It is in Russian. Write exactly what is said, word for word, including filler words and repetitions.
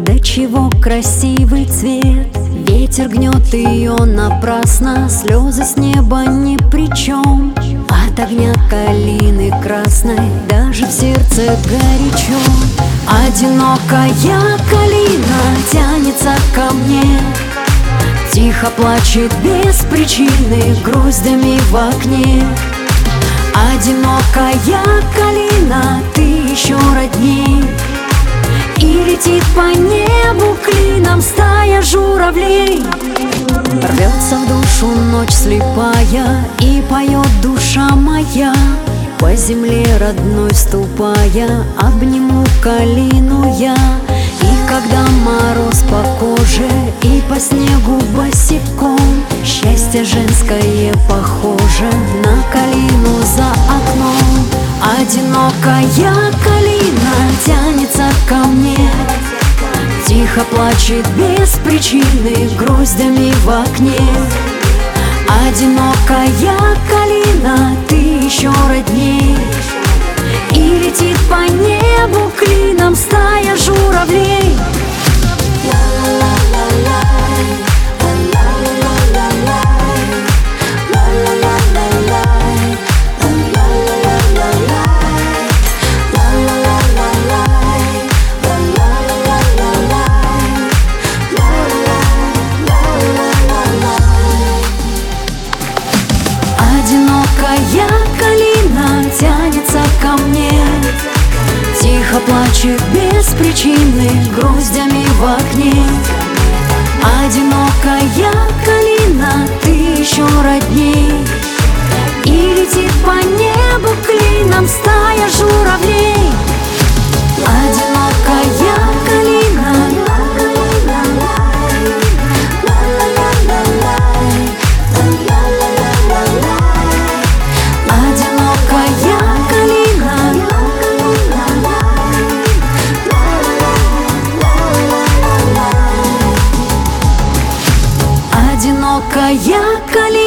до чего красивый цвет. Ветер гнет ее напрасно, слезы с неба ни при чем. От огня калины красной даже в сердце горячо. Одинокая калина тянется ко мне, тихо плачет без причины гроздями в окне. Одинокая калина, ты еще родней, и летит по небу клином стая журавлей. Рвется в душу ночь слепая, и поет душа моя. По земле родной ступая, обниму калину я. И когда мороз по коже и по снегу босиком, счастье женское похоже на калину за окном. Одинокая калина тянется ко мне, тихо плачет без причины гроздями в окне. Одинокая калина, ты еще родней, и летит по небу клином стая журавлей. Одинокая калина тянется ко мне, тихо плачет без причины гроздями в окне. Одинокая калина, ты еще родней, и летит по небу клином стая журавлей. Одинокая калина, одинокая калина.